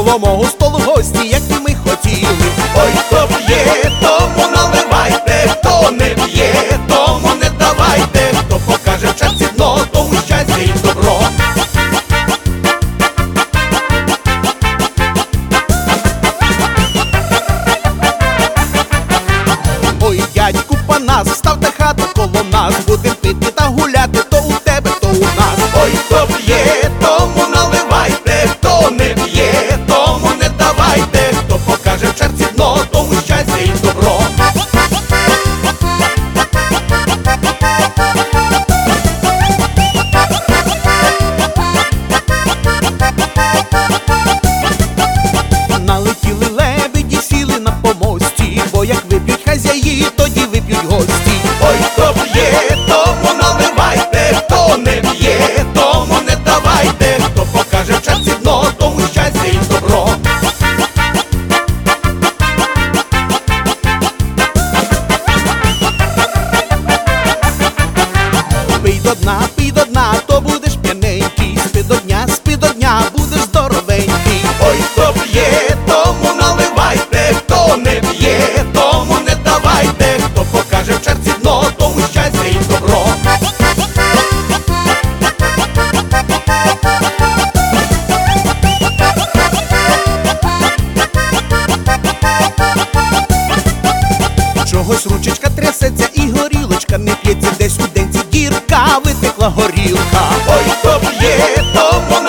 коло мого столу гості, як і ми хотіли. Ой, хто п'є, тому наливайте, хто не п'є, тому не давайте, хто покаже в черзі дно, тому щастя і добро. Ой, дядьку Панас, ставте хату коло нас, будем пити та гуляти, то у тебе, то у нас. Ой, хто п'є, тому наливайте, хто не п'є, тому не давайте, хто покаже в черзі дно, тому щастя і добро. Налетіли лебеді, сіли на помості, бо як вип'ють хазяї, тоді вип'ють гості. Ой, хто п'є, тому наливайте, хто не п'є, тому не давайте, хто покаже в черзі дно, тому щастя і добро. Пий до дна, то будеш п'яненький, спи до дня, будеш здоровенький. Ой, хто п'є, тому наливайте, хто не п'є, тому не давайте, хто покаже в черзі дно, тому щастя і добро. Чогось ручечка трясеться і горілочка не п'ється, десь у денці дірка, витекла горілка. Ой, хто п'є, тому